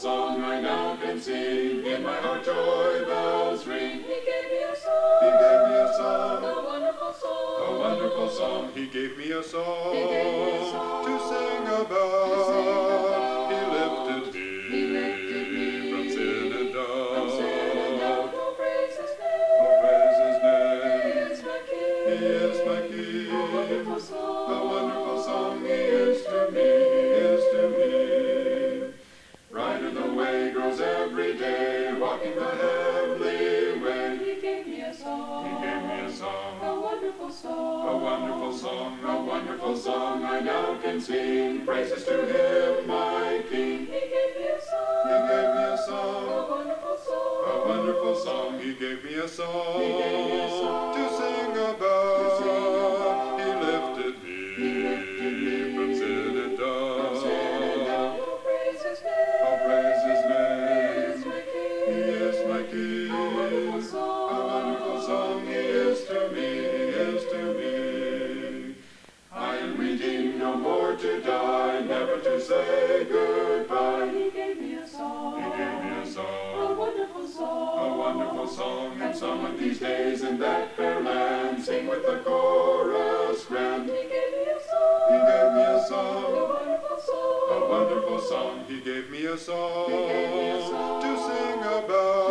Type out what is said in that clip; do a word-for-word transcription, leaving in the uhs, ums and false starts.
song I now can sing. In my heart joy bells ring. He gave me a song. He gave me a song. A wonderful song. A wonderful song. He gave me a song. He gave me a song to sing about. to sing about. He lifted me, He lifted me from sin and doubt. from sin and doubt. Oh, praise His name. Oh, praise His He name. is my King. He is my King. A wonderful song. A wonderful song He is to me. He is to me. Brighter the way grows every day, walking the heavenly way. He gave me a song. He gave me a song. A wonderful song. A wonderful song, a wonderful song I now can sing. Praises to Him, my King. He gave me a song. He gave me a A song. wonderful song. A wonderful song. He gave me a song. He gave me a song to sing about. to sing about. He lifted me, He lifted me from sin and doubt. from sin and doubt. Oh, praise His name. Oh, praise His He name. is my He King. is my King. A wonderful song. A wonderful song He is to me. He is to me. I am redeemed, no more to die, never to say goodbye. He gave me a song. He gave me a A song, wonderful song. a wonderful song, and some of these days in that fair land, sing with the chorus grand. He gave me a song. He gave me a A song, wonderful song. a wonderful song. He gave me a song He gave me a song to sing about.